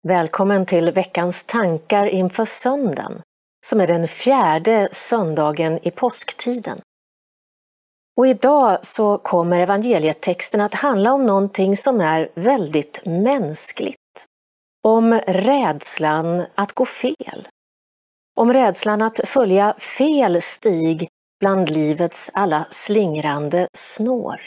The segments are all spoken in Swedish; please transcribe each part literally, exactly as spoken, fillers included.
Välkommen till veckans tankar inför söndagen, som är den fjärde söndagen i påsktiden. Och idag så kommer evangelietexten att handla om någonting som är väldigt mänskligt. Om rädslan att gå fel. Om rädslan att följa fel stig bland livets alla slingrande snår.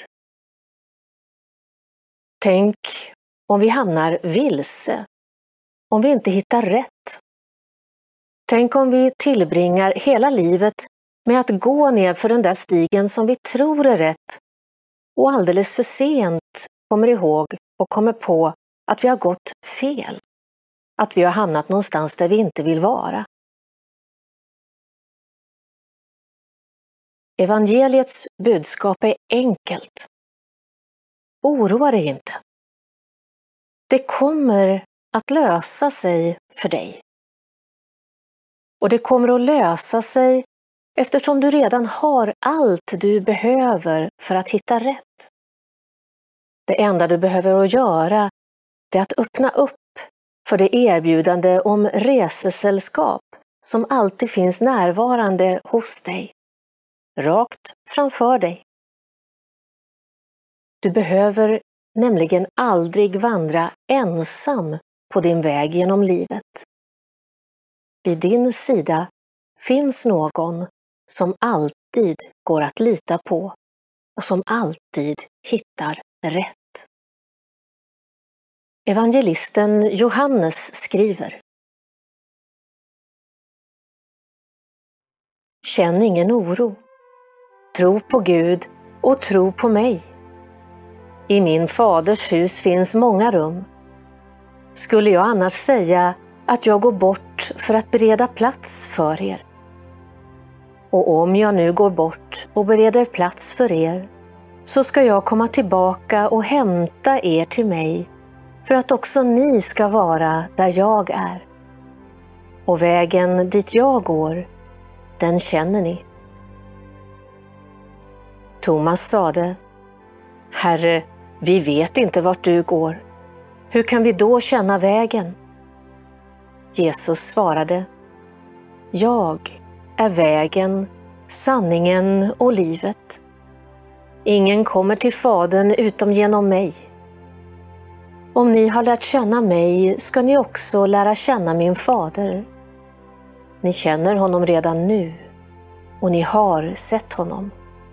Tänk om vi hamnar vilse. Om vi inte hittar rätt. Tänk om vi tillbringar hela livet med att gå ner för den där stigen som vi tror är rätt och alldeles för sent kommer ihåg och kommer på att vi har gått fel. Att vi har hamnat någonstans där vi inte vill vara. Evangeliets budskap är enkelt. Oroa dig inte. Det kommer att lösa sig för dig. Och det kommer att lösa sig eftersom du redan har allt du behöver för att hitta rätt. Det enda du behöver att göra är att öppna upp för det erbjudande om resesällskap som alltid finns närvarande hos dig. Rakt framför dig. Du behöver nämligen aldrig vandra ensam på din väg genom livet. Vid din sida finns någon som alltid går att lita på och som alltid hittar rätt. Evangelisten Johannes skriver: Känn ingen oro. Tro på Gud och tro på mig. I min faders hus finns många rum. Skulle jag annars säga att jag går bort för att bereda plats för er? Och om jag nu går bort och bereder plats för er, så ska jag komma tillbaka och hämta er till mig, för att också ni ska vara där jag är. Och vägen dit jag går, den känner ni. Thomas sade: Herre, vi vet inte vart du går. Hur kan vi då känna vägen? Jesus svarade: Jag är vägen, sanningen och livet. Ingen kommer till Fadern utom genom mig. Om ni har lärt känna mig ska ni också lära känna min fader. Ni känner honom redan nu och ni har sett honom.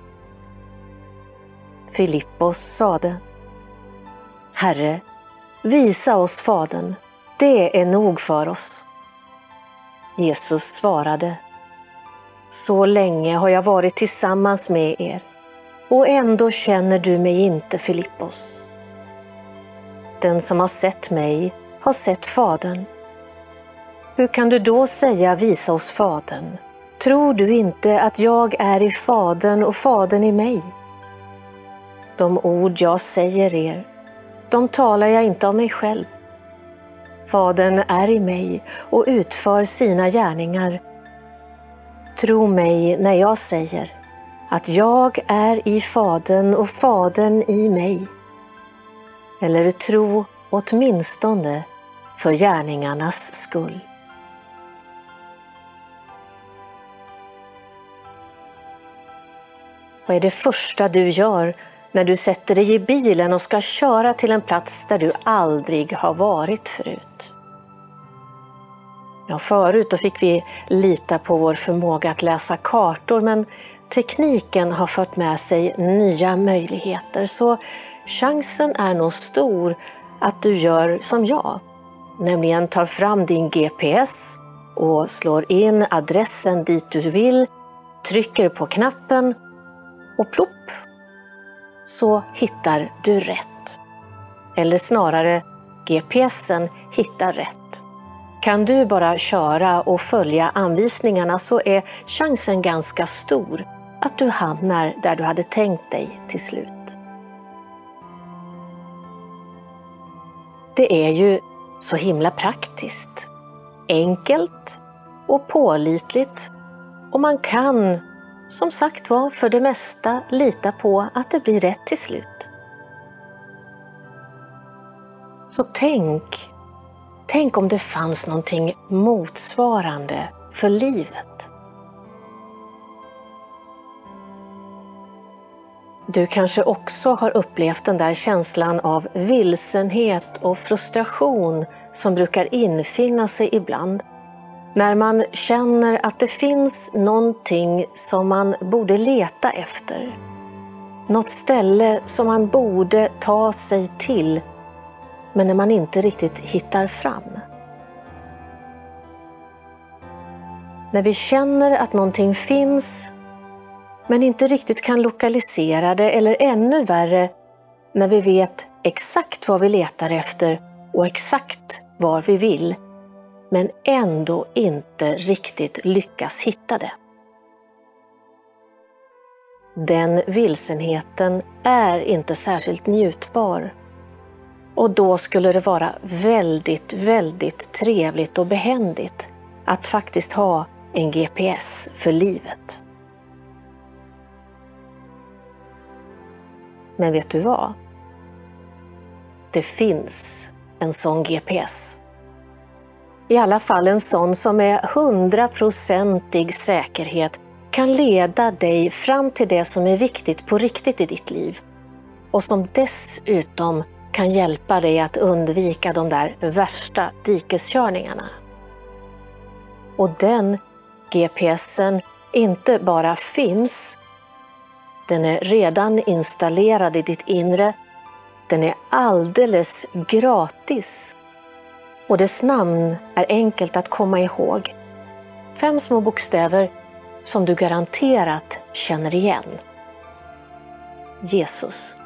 Filippos sade: Herre, visa oss Fadern, det är nog för oss. Jesus svarade: Så länge har jag varit tillsammans med er, och ändå känner du mig inte, Filippos. Den som har sett mig har sett Fadern. Hur kan du då säga visa oss Fadern? Tror du inte att jag är i Fadern och Fadern i mig? De ord jag säger er, de talar jag inte av mig själv. Fadern är i mig och utför sina gärningar. Tro mig när jag säger att jag är i Fadern och Fadern i mig. Eller tro åtminstone för gärningarnas skull. Vad är det första du gör när du sätter dig i bilen och ska köra till en plats där du aldrig har varit förut? Ja, förut då fick vi lita på vår förmåga att läsa kartor, men tekniken har fört med sig nya möjligheter, så chansen är nog stor att du gör som jag, nämligen tar fram din G P S och slår in adressen dit du vill, trycker på knappen och plopp, så hittar du rätt. Eller snarare, G P S'en hittar rätt. Kan du bara köra och följa anvisningarna så är chansen ganska stor att du hamnar där du hade tänkt dig till slut. Det är ju så himla praktiskt, enkelt och pålitligt, och man kan, som sagt var, för det mesta lita på att det blir rätt till slut. Så tänk tänk om det fanns någonting motsvarande för livet. Du kanske också har upplevt den där känslan av vilsenhet och frustration som brukar infinna sig ibland. När man känner att det finns någonting som man borde leta efter. Något ställe som man borde ta sig till, men när man inte riktigt hittar fram. När vi känner att någonting finns, men inte riktigt kan lokalisera det, eller ännu värre, när vi vet exakt vad vi letar efter och exakt var vi vill, men ändå inte riktigt lyckas hitta det. Den vilsenheten är inte särskilt njutbar. Och då skulle det vara väldigt, väldigt trevligt och behändigt att faktiskt ha en G P S för livet. Men vet du vad? Det finns en sån G P S. I alla fall en sån som med hundraprocentig säkerhet kan leda dig fram till det som är viktigt på riktigt i ditt liv. Och som dessutom kan hjälpa dig att undvika de där värsta dikeskörningarna. Och den G P S:en inte bara finns, den är redan installerad i ditt inre, den är alldeles gratis. Och dess namn är enkelt att komma ihåg. Fem små bokstäver som du garanterat känner igen. Jesus.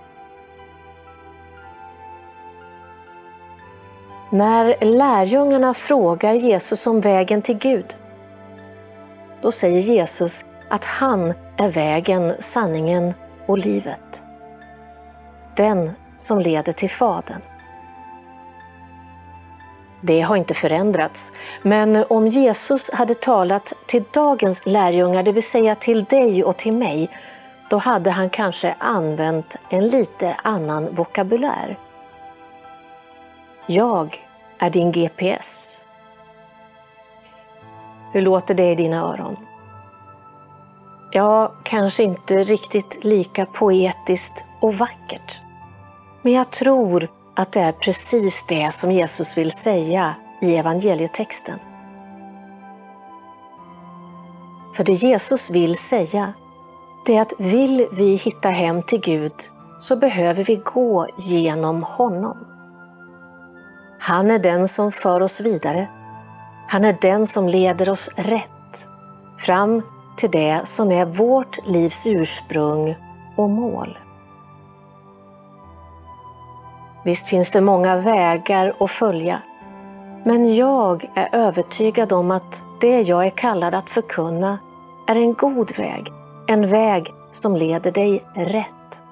När lärjungarna frågar Jesus om vägen till Gud, då säger Jesus att han är vägen, sanningen och livet. Den som leder till Fadern. Det har inte förändrats, men om Jesus hade talat till dagens lärjungar, det vill säga till dig och till mig, då hade han kanske använt en lite annan vokabulär. Jag är din G P S. Hur låter det i dina öron? Ja, kanske inte riktigt lika poetiskt och vackert. Men jag tror att det är precis det som Jesus vill säga i evangelietexten. För det Jesus vill säga, det är att vill vi hitta hem till Gud så behöver vi gå genom honom. Han är den som för oss vidare. Han är den som leder oss rätt fram till det som är vårt livs ursprung och mål. Visst finns det många vägar att följa, men jag är övertygad om att det jag är kallad att förkunna är en god väg, en väg som leder dig rätt.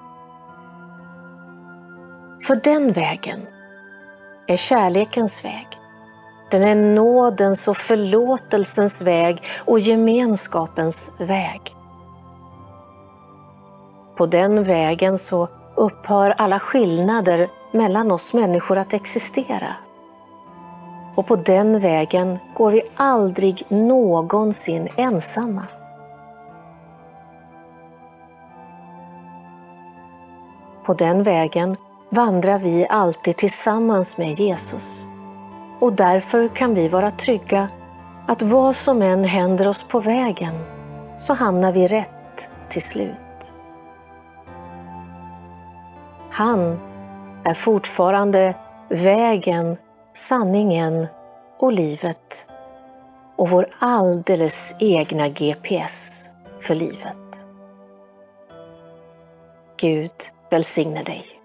För den vägen är kärlekens väg. Den är nådens och förlåtelsens väg och gemenskapens väg. På den vägen så upphör alla skillnader mellan oss människor att existera. Och på den vägen går vi aldrig någonsin ensamma. På den vägen vandrar vi alltid tillsammans med Jesus. Och därför kan vi vara trygga att vad som än händer oss på vägen så hamnar vi rätt till slut. Han är fortfarande vägen, sanningen och livet och vår alldeles egna G P S för livet. Gud välsigne dig.